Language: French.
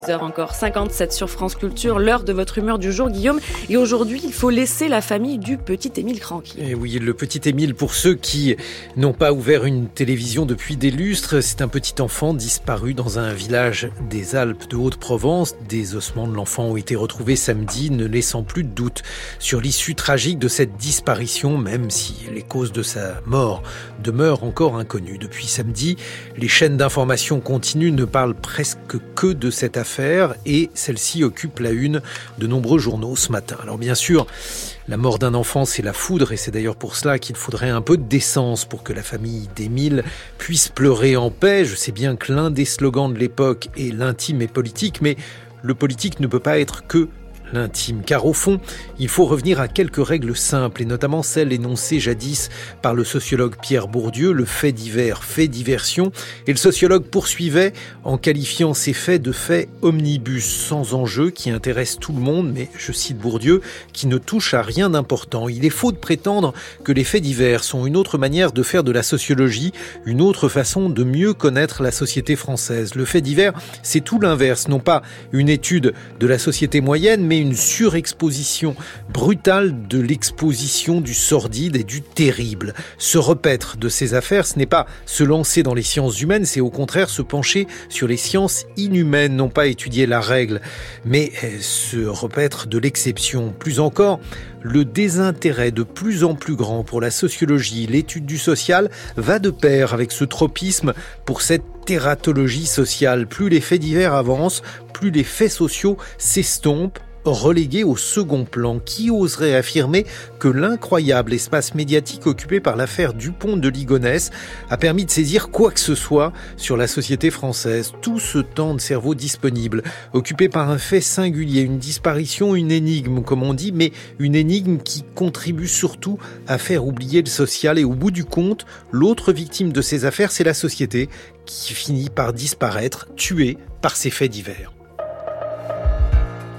Encore 57 sur France Culture, l'heure de votre humeur du jour, Guillaume. Et aujourd'hui, il faut laisser la famille du petit Émile tranquille. Et oui, le petit Émile, pour ceux qui n'ont pas ouvert une télévision depuis des lustres, c'est un petit enfant disparu dans un village des Alpes de Haute-Provence. Des ossements de l'enfant ont été retrouvés samedi, ne laissant plus de doute sur l'issue tragique de cette disparition, même si les causes de sa mort demeurent encore inconnues. Depuis samedi, les chaînes d'information continues ne parlent presque que de cette affaire et celle-ci occupe la une de nombreux journaux ce matin. Alors bien sûr, la mort d'un enfant, c'est la foudre et c'est d'ailleurs pour cela qu'il faudrait un peu de décence pour que la famille d'Émile puisse pleurer en paix. Je sais bien que l'un des slogans de l'époque est « l'intime est politique », mais le politique ne peut pas être que l'intime, car au fond, il faut revenir à quelques règles simples, et notamment celles énoncées jadis par le sociologue Pierre Bourdieu, le fait divers, fait diversion, et le sociologue poursuivait en qualifiant ces faits de faits omnibus, sans enjeu, qui intéressent tout le monde, mais, je cite Bourdieu, qui ne touchent à rien d'important. Il est faux de prétendre que les faits divers sont une autre manière de faire de la sociologie, une autre façon de mieux connaître la société française. Le fait divers, c'est tout l'inverse, non pas une étude de la société moyenne, mais une surexposition brutale de l'exposition du sordide et du terrible. Se repaître de ces affaires, ce n'est pas se lancer dans les sciences humaines, c'est au contraire se pencher sur les sciences inhumaines, non pas étudier la règle, mais se repaître de l'exception. Plus encore, le désintérêt de plus en plus grand pour la sociologie, l'étude du social, va de pair avec ce tropisme pour cette tératologie sociale. Plus les faits divers avancent, plus les faits sociaux s'estompent, relégué au second plan. Qui oserait affirmer que l'incroyable espace médiatique occupé par l'affaire Dupont de Ligonnès a permis de saisir quoi que ce soit sur la société française? Tout ce temps de cerveau disponible, occupé par un fait singulier, une disparition, une énigme, comme on dit, mais une énigme qui contribue surtout à faire oublier le social. Et au bout du compte, l'autre victime de ces affaires, c'est la société qui finit par disparaître, tuée par ces faits divers.